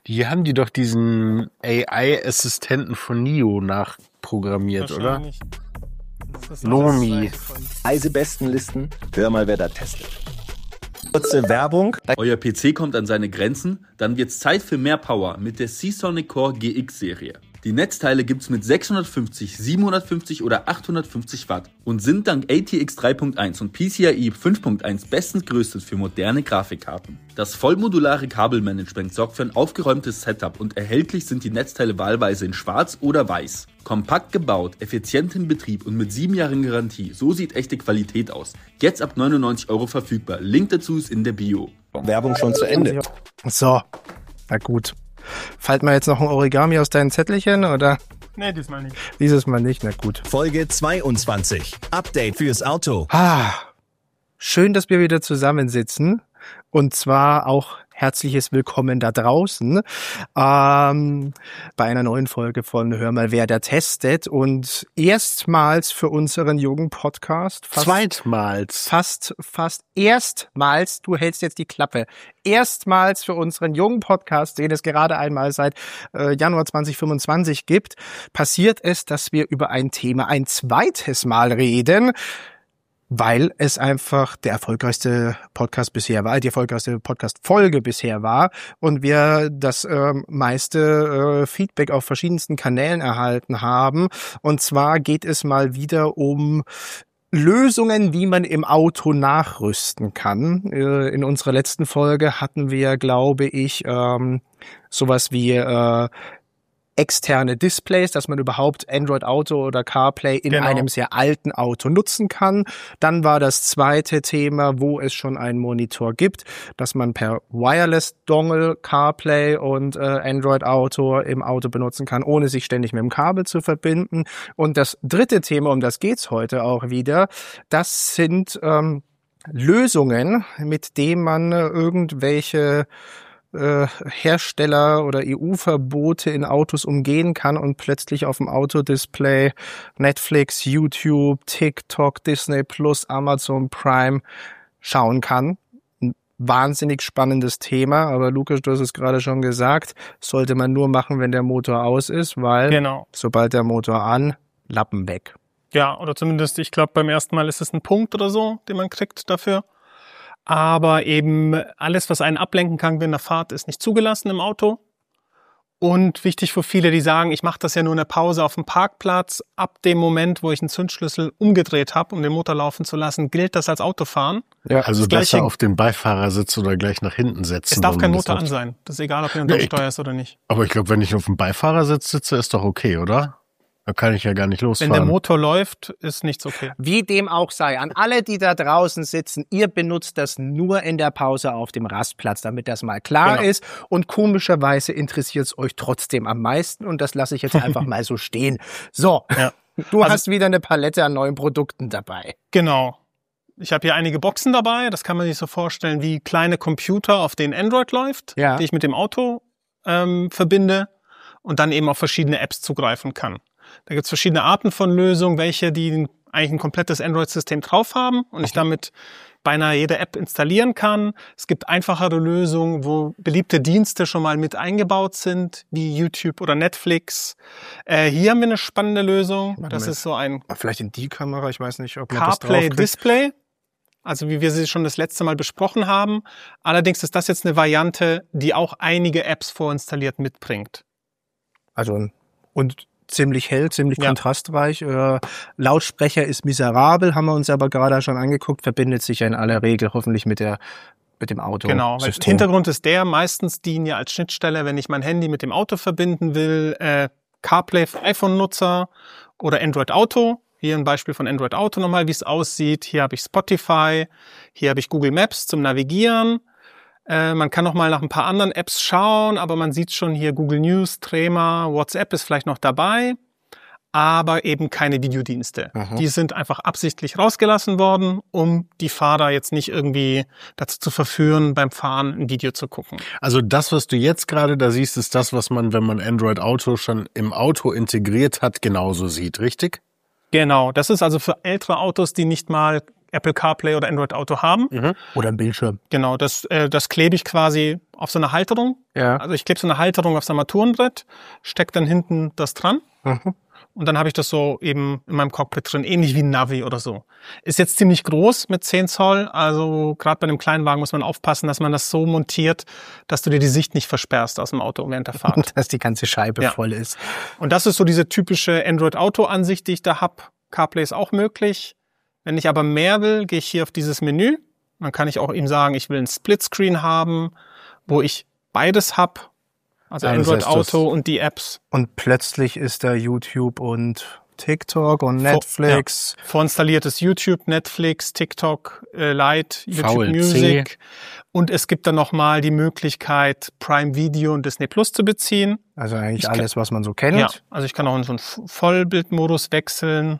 Die haben die doch diesen AI-Assistenten von NIO nachprogrammiert, oder? Nomi. Reisebestenlisten, hör mal, wer da testet. Kurze Werbung. Euer PC kommt an seine Grenzen? Dann wird's Zeit für mehr Power mit der Seasonic Core GX-Serie. Die Netzteile gibt's mit 650, 750 oder 850 Watt und sind dank ATX 3.1 und PCIe 5.1 bestens gerüstet für moderne Grafikkarten. Das vollmodulare Kabelmanagement sorgt für ein aufgeräumtes Setup und erhältlich sind die Netzteile wahlweise in schwarz oder weiß. Kompakt gebaut, effizient im Betrieb und mit 7 Jahren Garantie. So sieht echte Qualität aus. Jetzt ab 99 € verfügbar. Link dazu ist in der Bio. Werbung schon zu Ende. So, na gut. Falten wir jetzt noch ein Origami aus deinen Zettelchen, oder? Nee, diesmal nicht. Dieses Mal nicht, na gut. Folge 22. Update fürs Auto. Schön, dass wir wieder zusammensitzen. Und zwar auch herzliches Willkommen da draußen bei einer neuen Folge von Hör mal, wer da testet. Und erstmals für unseren jungen Podcast. Zweitmals. Fast erstmals, du hältst jetzt die Klappe, erstmals für unseren jungen Podcast, den es gerade einmal seit Januar 2025 gibt, passiert es, dass wir über ein Thema ein zweites Mal reden, weil es einfach der erfolgreichste Podcast bisher war, die erfolgreichste Podcast-Folge bisher war und wir das meiste Feedback auf verschiedensten Kanälen erhalten haben. Und zwar geht es mal wieder um Lösungen, wie man im Auto nachrüsten kann. In unserer letzten Folge hatten wir, glaube ich, sowas wie externe Displays, dass man überhaupt Android Auto oder CarPlay in einem sehr alten Auto nutzen kann. Dann war das zweite Thema, wo es schon einen Monitor gibt, dass man per Wireless Dongle CarPlay und Android Auto im Auto benutzen kann, ohne sich ständig mit dem Kabel zu verbinden. Und das dritte Thema, um das geht's heute auch wieder, das sind Lösungen, mit denen man irgendwelche Hersteller oder EU-Verbote in Autos umgehen kann und plötzlich auf dem Autodisplay Netflix, YouTube, TikTok, Disney Plus, Amazon Prime schauen kann. Ein wahnsinnig spannendes Thema, aber Lukas, du hast es gerade schon gesagt, sollte man nur machen, wenn der Motor aus ist, weil sobald der Motor an, Lappen weg. Ja, oder zumindest, ich glaube, beim ersten Mal ist es ein Punkt oder so, den man kriegt dafür. Aber eben alles, was einen ablenken kann während der Fahrt, ist nicht zugelassen im Auto. Und wichtig für viele, die sagen, ich mache das ja nur in der Pause auf dem Parkplatz. Ab dem Moment, wo ich einen Zündschlüssel umgedreht habe, um den Motor laufen zu lassen, gilt das als Autofahren. Ja, also besser auf den Beifahrersitz oder gleich nach hinten setzen. Es darf kein Motor an sein. Das ist egal, ob du unter Steuer ist oder nicht. Aber ich glaube, wenn ich auf dem Beifahrersitz sitze, ist doch okay, oder? Da kann ich ja gar nicht losfahren. Wenn der Motor läuft, ist nichts okay. Wie dem auch sei, an alle, die da draußen sitzen, ihr benutzt das nur in der Pause auf dem Rastplatz, damit das mal klar ist. Und komischerweise interessiert es euch trotzdem am meisten. Und das lasse ich jetzt einfach mal so stehen. So, du hast wieder eine Palette an neuen Produkten dabei. Genau. Ich habe hier einige Boxen dabei. Das kann man sich so vorstellen wie kleine Computer, auf denen Android läuft, die ich mit dem Auto verbinde und dann eben auf verschiedene Apps zugreifen kann. Da gibt es verschiedene Arten von Lösungen, welche die eigentlich ein komplettes Android-System drauf haben und ich damit beinahe jede App installieren kann. Es gibt einfachere Lösungen, wo beliebte Dienste schon mal mit eingebaut sind, wie YouTube oder Netflix. Hier haben wir eine spannende Lösung. Das ist so ein vielleicht in die Kamera, ich weiß nicht, ob man das CarPlay Display. Also wie wir sie schon das letzte Mal besprochen haben. Allerdings ist das jetzt eine Variante, die auch einige Apps vorinstalliert mitbringt. Also und ziemlich hell, ziemlich kontrastreich. Lautsprecher ist miserabel, haben wir uns aber gerade schon angeguckt, verbindet sich ja in aller Regel hoffentlich mit dem Auto. Genau, weil Hintergrund ist meistens dienen ja als Schnittstelle, wenn ich mein Handy mit dem Auto verbinden will, CarPlay für iPhone-Nutzer oder Android Auto. Hier ein Beispiel von Android Auto nochmal, wie es aussieht. Hier habe ich Spotify, hier habe ich Google Maps zum Navigieren. Man kann noch mal nach ein paar anderen Apps schauen, aber man sieht schon hier Google News, Trema, WhatsApp ist vielleicht noch dabei, aber eben keine Videodienste. Die sind einfach absichtlich rausgelassen worden, um die Fahrer jetzt nicht irgendwie dazu zu verführen, beim Fahren ein Video zu gucken. Also das, was du jetzt gerade da siehst, ist das, was man, wenn man Android Auto schon im Auto integriert hat, genauso sieht, richtig? Genau, das ist also für ältere Autos, die nicht mal Apple CarPlay oder Android Auto haben. Oder ein Bildschirm. Genau, das klebe ich quasi auf so eine Halterung. Ja. Also ich klebe so eine Halterung auf so ein Armaturenbrett, stecke dann hinten das dran. Und dann habe ich das so eben in meinem Cockpit drin, ähnlich wie ein Navi oder so. Ist jetzt ziemlich groß mit 10 Zoll, also gerade bei einem kleinen Wagen muss man aufpassen, dass man das so montiert, dass du dir die Sicht nicht versperrst aus dem Auto während der Fahrt. Dass die ganze Scheibe voll ist. Und das ist so diese typische Android-Auto-Ansicht, die ich da habe. CarPlay ist auch möglich. Wenn ich aber mehr will, gehe ich hier auf dieses Menü. Dann kann ich auch ihm sagen, ich will ein Splitscreen haben, wo ich beides habe. Also Android Auto und die Apps. Und plötzlich ist da YouTube und TikTok und Netflix. Vorinstalliertes YouTube, Netflix, TikTok, Lite, YouTube VLC. Music. Und es gibt dann nochmal die Möglichkeit, Prime Video und Disney Plus zu beziehen. Also eigentlich alles, was man so kennt. Ja, also ich kann auch in so einen Vollbildmodus wechseln.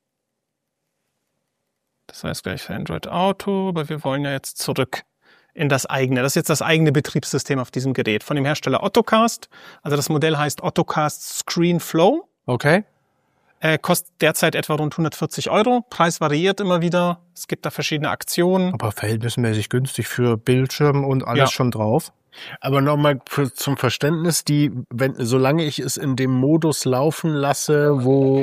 Das heißt gleich für Android Auto, aber wir wollen ja jetzt zurück in das eigene. Das ist jetzt das eigene Betriebssystem auf diesem Gerät von dem Hersteller Ottocast. Also das Modell heißt Ottocast ScreenFlow. Okay. Kostet derzeit etwa rund 140 €. Preis variiert immer wieder. Es gibt da verschiedene Aktionen. Aber verhältnismäßig günstig für Bildschirm und alles schon drauf. Aber nochmal zum Verständnis, solange ich es in dem Modus laufen lasse, wo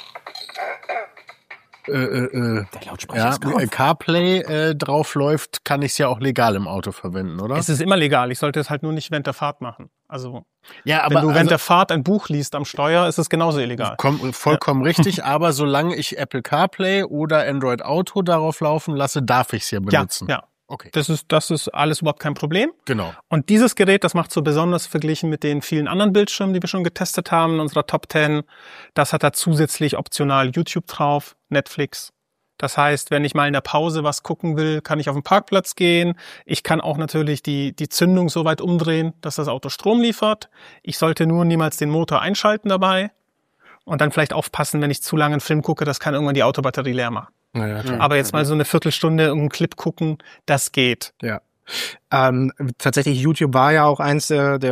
Der Lautsprecher ist drauf. CarPlay drauf läuft, kann ich es ja auch legal im Auto verwenden, oder? Es ist immer legal. Ich sollte es halt nur nicht während der Fahrt machen. Also Ja, wenn du während der Fahrt ein Buch liest am Steuer, ist es genauso illegal. Vollkommen richtig, aber solange ich Apple CarPlay oder Android Auto darauf laufen lasse, darf ich es ja benutzen. Ja. Okay. Das ist alles überhaupt kein Problem. Genau. Und dieses Gerät, das macht so besonders verglichen mit den vielen anderen Bildschirmen, die wir schon getestet haben in unserer Top 10. Das hat da zusätzlich optional YouTube drauf, Netflix. Das heißt, wenn ich mal in der Pause was gucken will, kann ich auf den Parkplatz gehen. Ich kann auch natürlich die Zündung so weit umdrehen, dass das Auto Strom liefert. Ich sollte nur niemals den Motor einschalten dabei. Und dann vielleicht aufpassen, wenn ich zu lange einen Film gucke, das kann irgendwann die Autobatterie leer machen. Ja, klar. Aber jetzt mal so eine Viertelstunde irgendeinen Clip gucken, das geht. Ja. Tatsächlich, YouTube war ja auch ein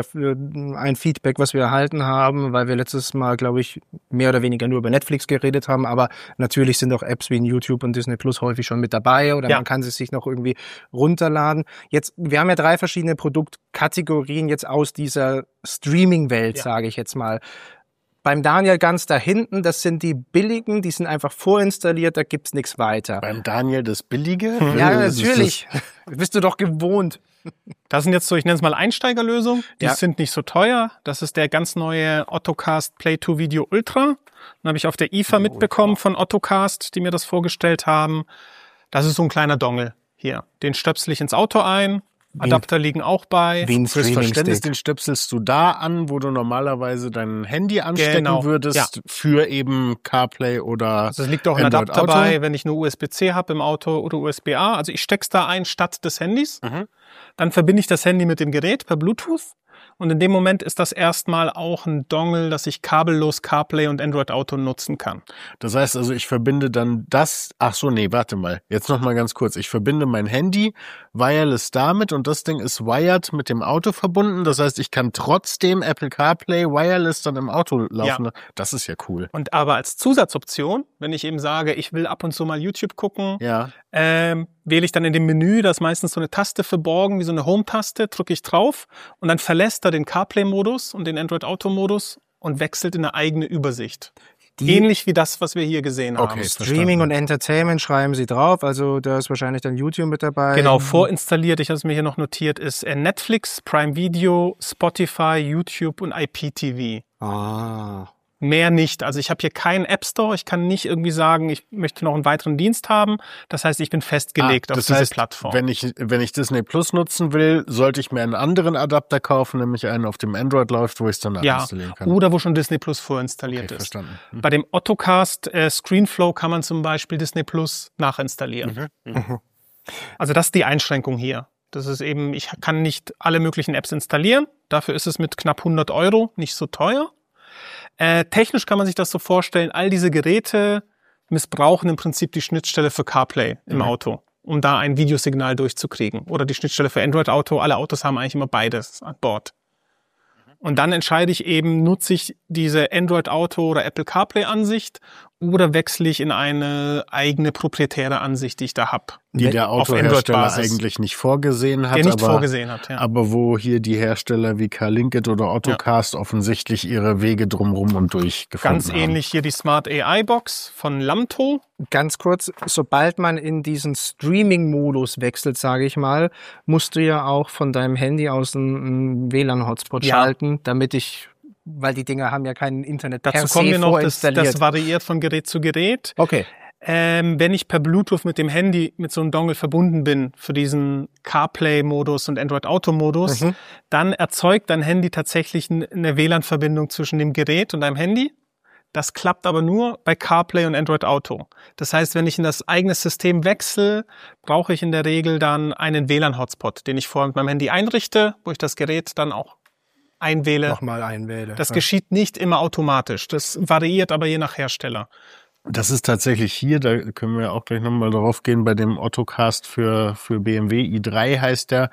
Feedback, was wir erhalten haben, weil wir letztes Mal, glaube ich, mehr oder weniger nur über Netflix geredet haben, aber natürlich sind auch Apps wie in YouTube und Disney Plus häufig schon mit dabei oder man kann sie sich noch irgendwie runterladen. Jetzt, wir haben ja 3 verschiedene Produktkategorien jetzt aus dieser Streaming-Welt, sage ich jetzt mal. Beim Daniel ganz da hinten, das sind die billigen, die sind einfach vorinstalliert, da gibt's nichts weiter. Beim Daniel das Billige? Ja, natürlich. Bist du doch gewohnt. Das sind jetzt so, ich nenne es mal Einsteigerlösungen. Die sind nicht so teuer. Das ist der ganz neue Ottocast Play 2 Video Ultra. Den habe ich auf der IFA mitbekommen von Ottocast, die mir das vorgestellt haben. Das ist so ein kleiner Dongle hier. Den stöpsel ich ins Auto ein. Adapter liegen auch bei. Wie ein Fürs Verständnis, Streaming-Stick. den stöpselst du da an, wo du normalerweise dein Handy anstecken Genau, würdest für eben CarPlay oder Also es liegt auch ein Android Adapter Auto. bei, wenn ich nur USB-C habe im Auto oder USB-A. Also ich steck's da ein statt des Handys. Dann verbinde ich das Handy mit dem Gerät per Bluetooth. Und in dem Moment ist das erstmal auch ein Dongle, dass ich kabellos CarPlay und Android Auto nutzen kann. Das heißt also, ich verbinde dann warte mal, jetzt noch mal ganz kurz. Ich verbinde mein Handy wireless damit und das Ding ist wired mit dem Auto verbunden. Das heißt, ich kann trotzdem Apple CarPlay wireless dann im Auto laufen. Ja. Das ist ja cool. Und aber als Zusatzoption, wenn ich eben sage, ich will ab und zu mal YouTube gucken, Ja. wähle ich dann in dem Menü, da ist meistens so eine Taste verborgen, wie so eine Home-Taste, drücke ich drauf und dann verlässt er den CarPlay-Modus und den Android-Auto-Modus und wechselt in eine eigene Übersicht. Ähnlich wie das, was wir hier gesehen haben. Okay. Streaming und Entertainment schreiben sie drauf, also da ist wahrscheinlich dann YouTube mit dabei. Genau, vorinstalliert, ich habe es mir hier noch notiert, ist Netflix, Prime Video, Spotify, YouTube und IPTV. Ah. Mehr nicht. Also ich habe hier keinen App Store. Ich kann nicht irgendwie sagen, ich möchte noch einen weiteren Dienst haben. Das heißt, ich bin festgelegt auf das diese heißt, Plattform. Wenn ich Disney Plus nutzen will, sollte ich mir einen anderen Adapter kaufen, nämlich einen auf dem Android läuft, wo ich es dann installieren kann. Oder wo schon Disney Plus vorinstalliert Okay, ist. verstanden. Bei dem Ottocast ScreenFlow kann man zum Beispiel Disney Plus nachinstallieren. Also das ist die Einschränkung hier. Das ist eben, ich kann nicht alle möglichen Apps installieren. Dafür ist es mit knapp 100 € nicht so teuer. Technisch kann man sich das so vorstellen, all diese Geräte missbrauchen im Prinzip die Schnittstelle für CarPlay im Auto, um da ein Videosignal durchzukriegen. Oder die Schnittstelle für Android Auto. Alle Autos haben eigentlich immer beides an Bord. Und dann entscheide ich eben, nutze ich diese Android Auto oder Apple CarPlay Ansicht oder wechsle ich in eine eigene proprietäre Ansicht, die ich da habe. Die der Autohersteller eigentlich nicht vorgesehen hat. Aber wo hier die Hersteller wie Carlinkit oder Autocast offensichtlich ihre Wege drumrum und durchgefunden haben. Ganz ähnlich hier die Smart AI Box von Lamto. Ganz kurz, sobald man in diesen Streaming-Modus wechselt, sage ich mal, musst du ja auch von deinem Handy aus einen WLAN-Hotspot schalten, weil die Dinger haben ja kein Internet dazu kommen wir noch, das variiert von Gerät zu Gerät. Okay. Wenn ich per Bluetooth mit dem Handy mit so einem Dongle verbunden bin für diesen CarPlay-Modus und Android-Auto-Modus, dann erzeugt dein Handy tatsächlich eine WLAN-Verbindung zwischen dem Gerät und deinem Handy. Das klappt aber nur bei CarPlay und Android Auto. Das heißt, wenn ich in das eigene System wechsle, brauche ich in der Regel dann einen WLAN-Hotspot, den ich vorher mit meinem Handy einrichte, wo ich das Gerät dann auch nochmal einwähle. Das geschieht nicht immer automatisch. Das variiert aber je nach Hersteller. Das ist tatsächlich hier, da können wir auch gleich nochmal drauf gehen, bei dem Autocast für BMW i3 heißt der,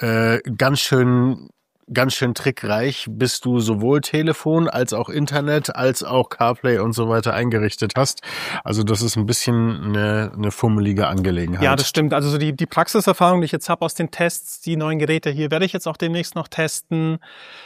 ganz schön trickreich, bis du sowohl Telefon als auch Internet als auch CarPlay und so weiter eingerichtet hast. Also das ist ein bisschen eine fummelige Angelegenheit. Ja, das stimmt. Also die Praxiserfahrung, die ich jetzt habe aus den Tests, die neuen Geräte hier werde ich jetzt auch demnächst noch testen.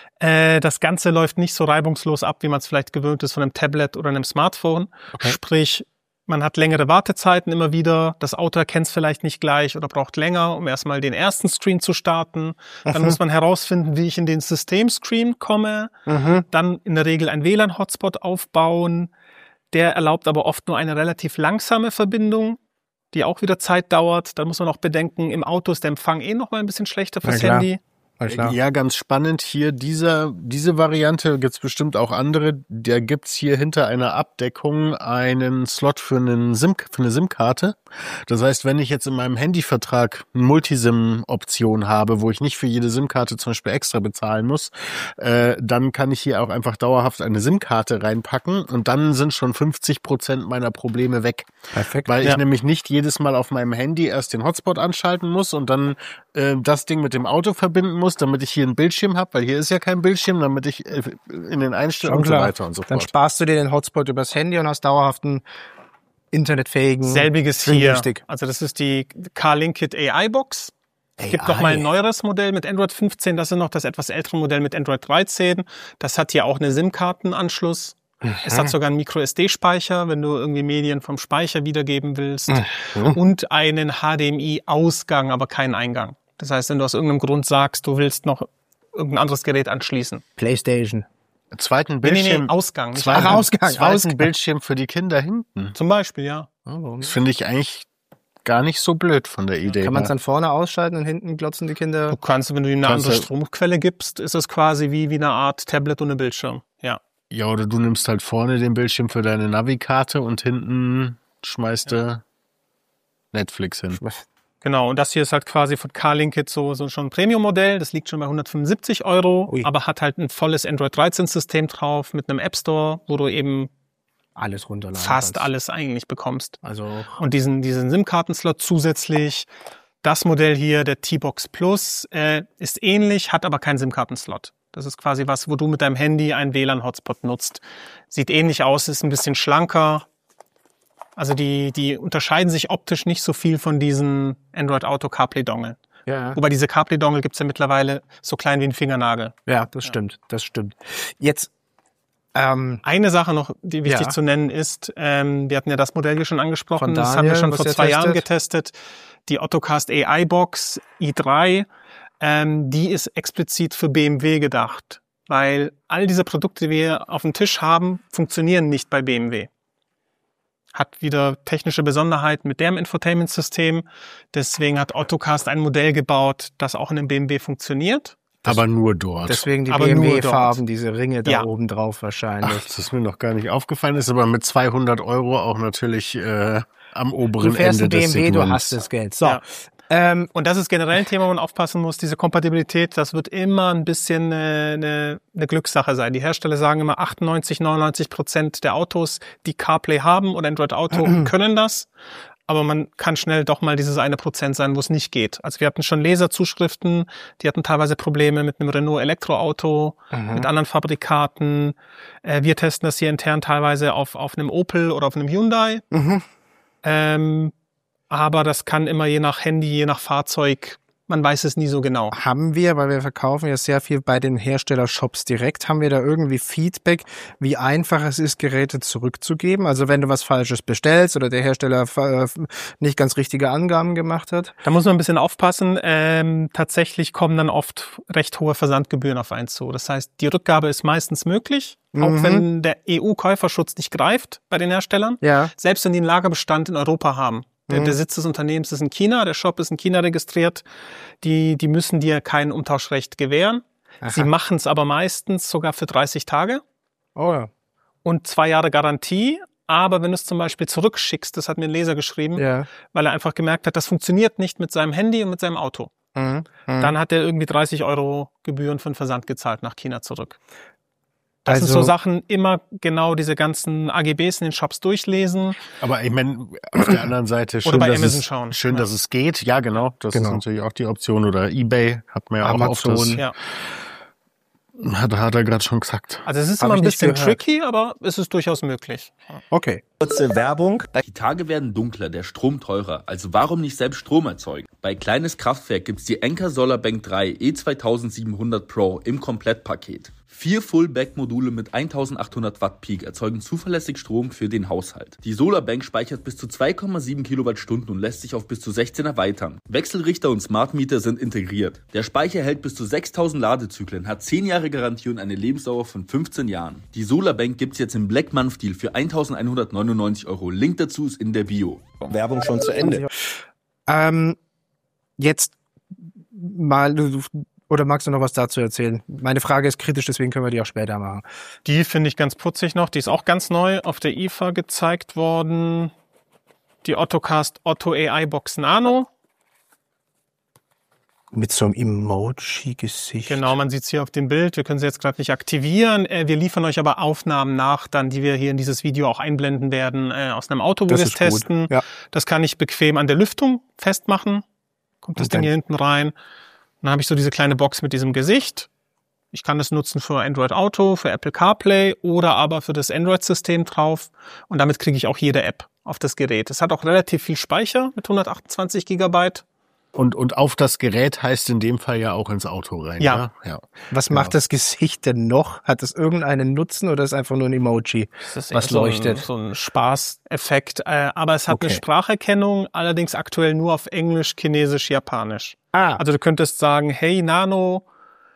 Das Ganze läuft nicht so reibungslos ab, wie man es vielleicht gewöhnt ist von einem Tablet oder einem Smartphone. Okay. Sprich, man hat längere Wartezeiten immer wieder. Das Auto erkennt es vielleicht nicht gleich oder braucht länger, um erstmal den ersten Screen zu starten. Dann muss man herausfinden, wie ich in den Systemscreen komme. Dann in der Regel einen WLAN-Hotspot aufbauen. Der erlaubt aber oft nur eine relativ langsame Verbindung, die auch wieder Zeit dauert. Dann muss man auch bedenken, im Auto ist der Empfang noch mal ein bisschen schlechter fürs Handy. Ja, ganz spannend hier. Diese Variante gibt's bestimmt auch andere. Da gibt's hier hinter einer Abdeckung einen Slot für eine SIM-Karte. Das heißt, wenn ich jetzt in meinem Handyvertrag eine Multisim-Option habe, wo ich nicht für jede SIM-Karte zum Beispiel extra bezahlen muss, dann kann ich hier auch einfach dauerhaft eine SIM-Karte reinpacken und dann sind schon 50% meiner Probleme weg. Perfekt. Weil ich nämlich nicht jedes Mal auf meinem Handy erst den Hotspot anschalten muss und dann das Ding mit dem Auto verbinden muss, damit ich hier einen Bildschirm habe, weil hier ist ja kein Bildschirm, damit ich in den Einstellungen und so weiter und so fort. Dann sparst du dir den Hotspot übers Handy und hast dauerhaften internetfähigen. Selbiges hier. Also das ist die Carlinkit AI Box. Es gibt noch mal ein neueres Modell mit Android 15. Das ist noch das etwas ältere Modell mit Android 13. Das hat hier auch eine SIM-Kartenanschluss. Es hat sogar einen Micro-SD-Speicher, wenn du irgendwie Medien vom Speicher wiedergeben willst. Und einen HDMI-Ausgang, aber keinen Eingang. Das heißt, wenn du aus irgendeinem Grund sagst, du willst noch irgendein anderes Gerät anschließen. PlayStation. Zweiten Bildschirm. Nee, Ausgang. Zweiten Bildschirm für die Kinder hinten. Zum Beispiel, ja. Das finde ich eigentlich gar nicht so blöd von der Idee. Kann man es dann vorne ausschalten und hinten glotzen die Kinder? Du kannst, wenn du ihm eine andere Stromquelle gibst, ist es quasi wie eine Art Tablet ohne Bildschirm. Ja. Ja, oder du nimmst halt vorne den Bildschirm für deine Navikarte und hinten schmeißt du Netflix hin. Genau, und das hier ist halt quasi von Carlinkit so schon ein Premium-Modell. Das liegt schon bei 175 €, aber hat halt ein volles Android 13-System drauf mit einem App Store, wo du eben alles runterladen fast alles eigentlich bekommst. Also und diesen SIM-Karten-Slot zusätzlich. Das Modell hier, der T-Box Plus, ist ähnlich, hat aber keinen SIM-Karten-Slot. Das ist quasi was, wo du mit deinem Handy einen WLAN-Hotspot nutzt. Sieht ähnlich aus, ist ein bisschen schlanker. Also die unterscheiden sich optisch nicht so viel von diesen Android Auto CarPlay Dongle. Ja. Wobei diese CarPlay Dongle gibt's ja mittlerweile so klein wie ein Fingernagel. Ja, das stimmt. Jetzt eine Sache noch, die wichtig zu nennen ist, wir hatten ja das Modell hier schon angesprochen, das haben wir schon vor 2 Jahren getestet. Die Autocast AI Box i3, die ist explizit für BMW gedacht, weil all diese Produkte, die wir auf dem Tisch haben, funktionieren nicht bei BMW. Hat wieder technische Besonderheiten mit deren Infotainment-System. Deswegen hat Autocast ein Modell gebaut, das auch in einem BMW funktioniert. Aber nur dort. Deswegen die BMW-Farben, diese Ringe da oben drauf wahrscheinlich. Ach, das ist mir noch gar nicht aufgefallen. Ist aber mit 200 € auch natürlich am oberen du fährst Ende ein des BMW, Segments. Du hast das Geld. So. Ja. Und das ist generell ein Thema, wo man aufpassen muss. Diese Kompatibilität, das wird immer ein bisschen eine Glückssache sein. Die Hersteller sagen immer, 98-99% der Autos, die CarPlay haben oder Android Auto, können das. aber man kann schnell doch mal dieses 1% sein, wo es nicht geht. Also wir hatten schon Leserzuschriften, die hatten teilweise Probleme mit einem Renault Elektroauto, mit anderen Fabrikaten. Wir testen das hier intern teilweise auf einem Opel oder auf einem Hyundai. Aber das kann immer je nach Handy, je nach Fahrzeug, man weiß es nie so genau. Haben wir, weil wir verkaufen ja sehr viel bei den Herstellershops direkt, haben wir da irgendwie Feedback, wie einfach es ist, Geräte zurückzugeben? Also wenn du was Falsches bestellst oder der Hersteller nicht ganz richtige Angaben gemacht hat? Da muss man ein bisschen aufpassen. Tatsächlich kommen dann oft recht hohe Versandgebühren auf einen zu. Das heißt, die Rückgabe ist meistens möglich, auch wenn der EU-Käuferschutz nicht greift bei den Herstellern. Ja. Selbst wenn die einen Lagerbestand in Europa haben. Der Sitz des Unternehmens ist in China, der Shop ist in China registriert. Die müssen dir kein Umtauschrecht gewähren. Aha. Sie machen es aber meistens sogar für 30 Tage. Oh ja. Und 2 Jahre Garantie. Aber wenn du es zum Beispiel zurückschickst, das hat mir ein Leser geschrieben, weil er einfach gemerkt hat, das funktioniert nicht mit seinem Handy und mit seinem Auto. Dann hat er irgendwie 30 € Gebühren für den Versand gezahlt nach China zurück. Das sind so Sachen, immer genau diese ganzen AGBs in den Shops durchlesen. Aber ich meine, auf der anderen Seite schön, bei Amazon schauen. Schön, dass es geht. Ja, genau. Das ist natürlich auch die Option. Oder eBay hat man ja Amazon. Auch auf das. Hat er gerade schon gesagt. Also es ist immer ein bisschen tricky, aber es ist durchaus möglich. Okay. Kurze Werbung. Die Tage werden dunkler, der Strom teurer. Also warum nicht selbst Strom erzeugen? Bei Kleines Kraftwerk gibt's die Enka SolarBank 3 E2700 Pro im Komplettpaket. 4 Full-Back-Module mit 1800 Watt Peak erzeugen zuverlässig Strom für den Haushalt. Die SolarBank speichert bis zu 2,7 Kilowattstunden und lässt sich auf bis zu 16 erweitern. Wechselrichter und Smart Meter sind integriert. Der Speicher hält bis zu 6000 Ladezyklen, hat 10 Jahre Garantie und eine Lebensdauer von 15 Jahren. Die SolarBank gibt's jetzt im Black Month Deal für 1199 €. Link dazu ist in der Bio. Werbung schon zu Ende. Jetzt mal... Oder magst du noch was dazu erzählen? Meine Frage ist kritisch, deswegen können wir die auch später machen. Die finde ich ganz putzig noch. Die ist auch ganz neu auf der IFA gezeigt worden. Die Ottocast Otto AI Box Nano. Mit so einem Emoji-Gesicht. Genau, man sieht es hier auf dem Bild. Wir können sie jetzt gerade nicht aktivieren. Wir liefern euch aber Aufnahmen nach, dann, die wir hier in dieses Video auch einblenden werden, aus einem Auto, wo wir es testen. Ja. Das kann ich bequem an der Lüftung festmachen. Kommt das Ding hier hinten rein. Dann habe ich so diese kleine Box mit diesem Gesicht. Ich kann das nutzen für Android Auto, für Apple CarPlay oder aber für das Android-System drauf. Und damit kriege ich auch jede App auf das Gerät. Es hat auch relativ viel Speicher mit 128 Gigabyte. Und auf das Gerät heißt in dem Fall ja auch ins Auto rein. Ja. Was macht das Gesicht denn noch? Hat es irgendeinen Nutzen oder ist einfach nur ein Emoji, was leuchtet? So ein Spaßeffekt. Aber es hat eine Spracherkennung, allerdings aktuell nur auf Englisch, Chinesisch, Japanisch. Also du könntest sagen, hey Nano,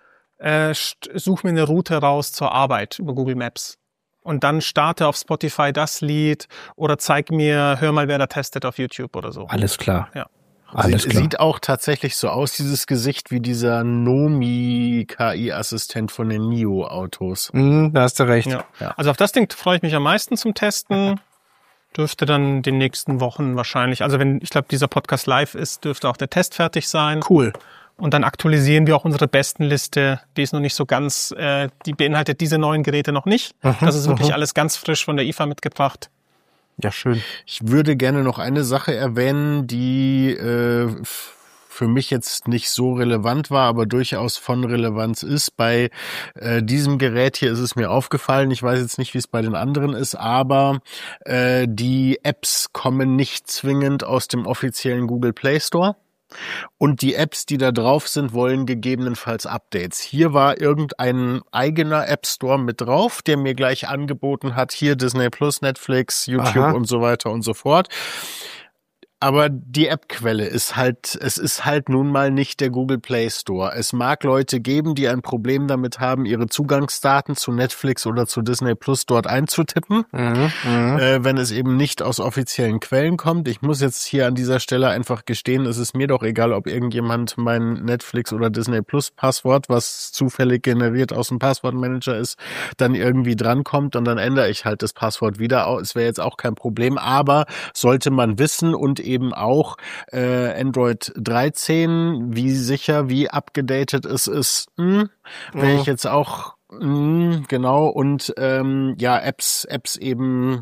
such mir eine Route raus zur Arbeit über Google Maps. Und dann starte auf Spotify das Lied oder zeig mir, hör mal, wer da testet auf YouTube oder so. Alles klar. Ja. Sieht auch tatsächlich so aus, dieses Gesicht, wie dieser Nomi-KI-Assistent von den NIO-Autos. Da hast du recht. Ja. Also auf das Ding freue ich mich am meisten zum Testen. Dürfte dann in den nächsten Wochen wahrscheinlich, also wenn, ich glaube, dieser Podcast live ist, dürfte auch der Test fertig sein. Cool. Und dann aktualisieren wir auch unsere Bestenliste. Die ist noch nicht so ganz, die beinhaltet diese neuen Geräte noch nicht. Das ist wirklich alles ganz frisch von der IFA mitgebracht. Ja, schön. Ich würde gerne noch eine Sache erwähnen, die für mich jetzt nicht so relevant war, aber durchaus von Relevanz ist. Bei diesem Gerät hier ist es mir aufgefallen, ich weiß jetzt nicht, wie es bei den anderen ist, aber die Apps kommen nicht zwingend aus dem offiziellen Google Play Store. Und die Apps, die da drauf sind, wollen gegebenenfalls Updates. Hier war irgendein eigener App Store mit drauf, der mir gleich angeboten hat, hier Disney Plus, Netflix, YouTube und so weiter und so fort. Aber die App-Quelle ist halt nun mal nicht der Google Play Store. Es mag Leute geben, die ein Problem damit haben, ihre Zugangsdaten zu Netflix oder zu Disney Plus dort einzutippen, wenn es eben nicht aus offiziellen Quellen kommt. Ich muss jetzt hier an dieser Stelle einfach gestehen, es ist mir doch egal, ob irgendjemand mein Netflix oder Disney Plus Passwort, was zufällig generiert aus dem Passwortmanager ist, dann irgendwie drankommt und dann ändere ich halt das Passwort wieder. Es wäre jetzt auch kein Problem, aber sollte man wissen und eben auch Android 13, wie sicher, wie abgedatet es ist, wäre ich jetzt auch, genau, und Apps eben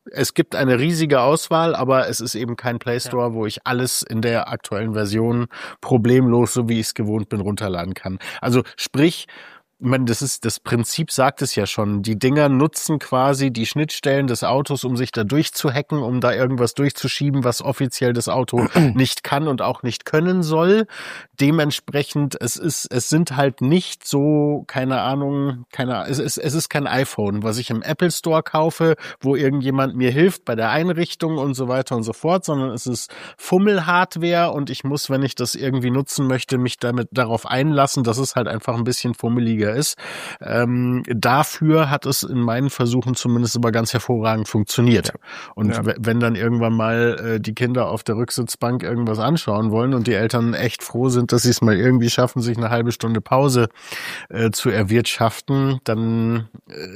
Es gibt eine riesige Auswahl, aber es ist eben kein Play Store, wo ich alles in der aktuellen Version problemlos, so wie ich es gewohnt bin, runterladen kann. Also sprich, ich meine, das Prinzip sagt es ja schon. Die Dinger nutzen quasi die Schnittstellen des Autos, um sich da durchzuhacken, um da irgendwas durchzuschieben, was offiziell das Auto nicht kann und auch nicht können soll. Dementsprechend, es sind halt nicht so, es ist kein iPhone, was ich im Apple Store kaufe, wo irgendjemand mir hilft bei der Einrichtung und so weiter und so fort, sondern es ist Fummel-Hardware und ich muss, wenn ich das irgendwie nutzen möchte, mich darauf einlassen, dass es halt einfach ein bisschen fummeliger ist. Dafür hat es in meinen Versuchen zumindest aber ganz hervorragend funktioniert. Und wenn dann irgendwann mal die Kinder auf der Rücksitzbank irgendwas anschauen wollen und die Eltern echt froh sind, dass sie es mal irgendwie schaffen, sich eine halbe Stunde Pause zu erwirtschaften, dann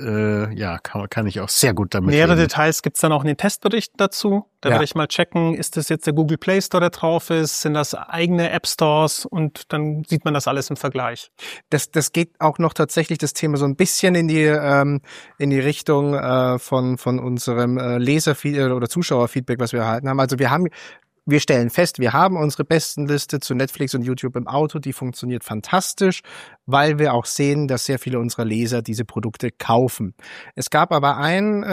kann ich auch sehr gut damit Nähere leben. Details gibt's dann auch in den Testberichten dazu. Da werde ich mal checken, ist das jetzt der Google Play Store, der drauf ist, sind das eigene App Stores und dann sieht man das alles im Vergleich. Das geht auch noch tatsächlich das Thema so ein bisschen in die Richtung von unserem Leserfeedback oder Zuschauerfeedback, was wir erhalten haben. Also wir stellen fest, wir haben unsere Bestenliste zu Netflix und YouTube im Auto, die funktioniert fantastisch, weil wir auch sehen, dass sehr viele unserer Leser diese Produkte kaufen. Es gab aber einen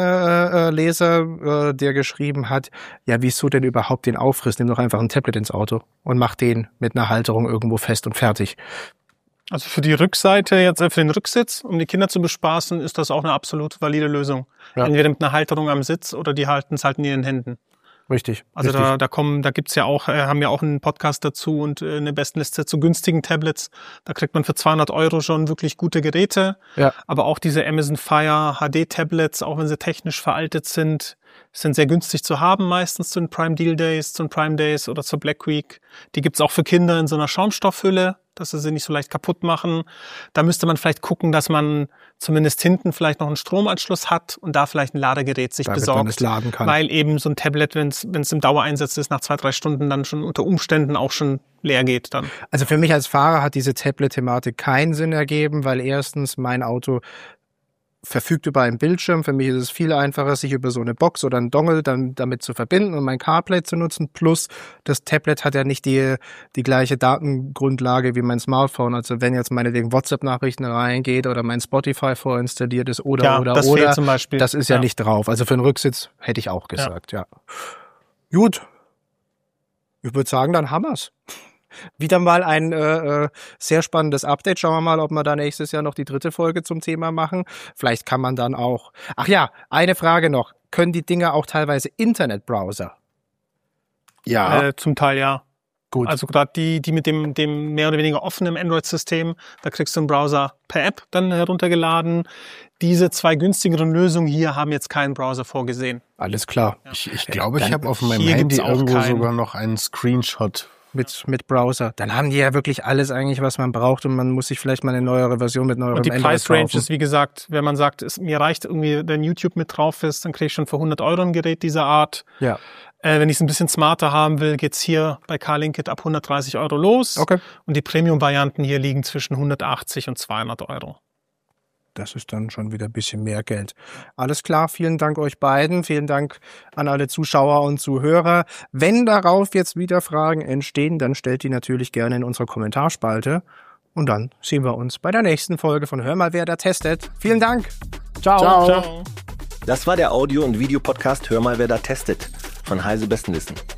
Leser, der geschrieben hat, ja, wieso denn überhaupt den Aufriss? Nimm doch einfach ein Tablet ins Auto und mach den mit einer Halterung irgendwo fest und fertig. Also für die Rückseite, jetzt für den Rücksitz, um die Kinder zu bespaßen, ist das auch eine absolut valide Lösung. Ja. Entweder mit einer Halterung am Sitz oder die halten es halt in ihren Händen. Richtig. Also da gibt's ja auch, haben ja auch einen Podcast dazu und eine Bestenliste zu günstigen Tablets. Da kriegt man für 200 € schon wirklich gute Geräte. Ja. Aber auch diese Amazon Fire HD Tablets, auch wenn sie technisch veraltet sind sehr günstig zu haben, meistens zu den Prime Deal Days, zu den Prime Days oder zur Black Week. Die gibt's auch für Kinder in so einer Schaumstoffhülle, dass sie nicht so leicht kaputt machen. Da müsste man vielleicht gucken, dass man zumindest hinten vielleicht noch einen Stromanschluss hat und da vielleicht ein Ladegerät sich besorgt. Man es laden kann. Weil eben so ein Tablet, wenn es im Dauereinsatz ist, nach 2-3 Stunden dann schon unter Umständen auch schon leer geht dann. Also für mich als Fahrer hat diese Tablet-Thematik keinen Sinn ergeben, weil erstens mein Auto verfügt über einen Bildschirm. Für mich ist es viel einfacher, sich über so eine Box oder einen Dongle dann damit zu verbinden und mein CarPlay zu nutzen. Plus, das Tablet hat ja nicht die gleiche Datengrundlage wie mein Smartphone. Also wenn jetzt meinetwegen WhatsApp-Nachrichten reingeht oder mein Spotify vorinstalliert ist oder, fehlt zum Beispiel. Das ist ja nicht drauf. Also für einen Rücksitz hätte ich auch gesagt, ja. Gut. Ich würde sagen, dann haben wir's. Wieder mal ein sehr spannendes Update. Schauen wir mal, ob wir da nächstes Jahr noch die 3. Folge zum Thema machen. Vielleicht kann man dann auch... Ach ja, eine Frage noch. Können die Dinger auch teilweise Internetbrowser? Ja. Zum Teil ja. Gut. Also gerade die mit dem mehr oder weniger offenen Android-System, da kriegst du einen Browser per App dann heruntergeladen. Diese 2 günstigeren Lösungen hier haben jetzt keinen Browser vorgesehen. Alles klar. Ja. Ich glaube, ich habe auf meinem Handy irgendwo sogar noch einen Screenshot mit Browser. Dann haben die ja wirklich alles eigentlich, was man braucht und man muss sich vielleicht mal eine neuere Version mit neuerem Android kaufen. Und die Price-Range kaufen. ist, wie gesagt, wenn man sagt, mir reicht irgendwie, wenn YouTube mit drauf ist, dann kriege ich schon für 100 € ein Gerät dieser Art. Ja. Wenn ich es ein bisschen smarter haben will, geht's hier bei Carlinkit ab 130 € los. Okay. Und die Premium-Varianten hier liegen zwischen 180 und 200 €. Das ist dann schon wieder ein bisschen mehr Geld. Alles klar, vielen Dank euch beiden. Vielen Dank an alle Zuschauer und Zuhörer. Wenn darauf jetzt wieder Fragen entstehen, dann stellt die natürlich gerne in unserer Kommentarspalte. Und dann sehen wir uns bei der nächsten Folge von Hör mal, wer da testet. Vielen Dank. Ciao. Ciao. Das war der Audio- und Videopodcast Hör mal, wer da testet von Heise Bestenlisten.